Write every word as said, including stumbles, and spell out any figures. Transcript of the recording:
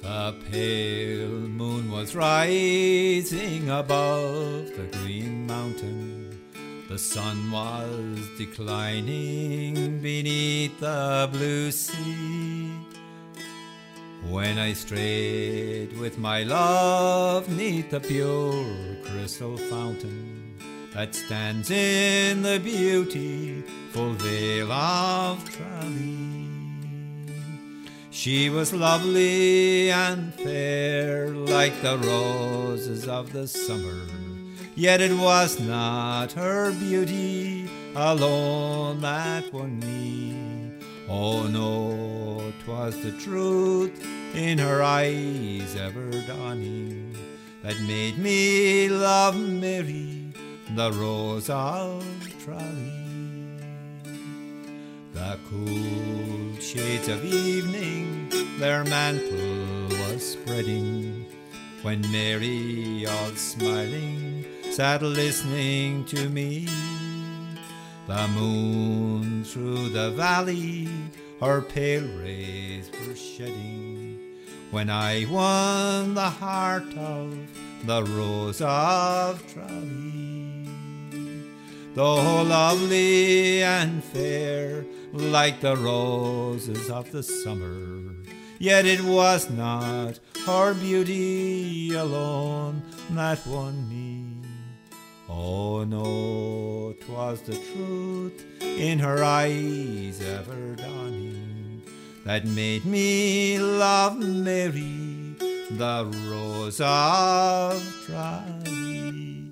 The pale moon was rising above the green mountain. The sun was declining beneath the blue sea. When I strayed with my love 'neath the pure crystal fountain that stands in the beautiful vale of Tralee. She was lovely and fair like the roses of the summer, yet it was not her beauty alone that won me. Oh no, 'twas the truth in her eyes ever dawning that made me love Mary, the Rose of Tralee. The cool shades of evening their mantle was spreading, when Mary, all smiling, sat listening to me. The moon through the valley her pale rays were shedding, when I won the heart of the Rose of Tralee. Though lovely and fair like the roses of the summer, yet it was not her beauty alone that won me. Oh no, 'twas the truth in her eyes ever dawning that made me love Mary, the Rose of Tralee.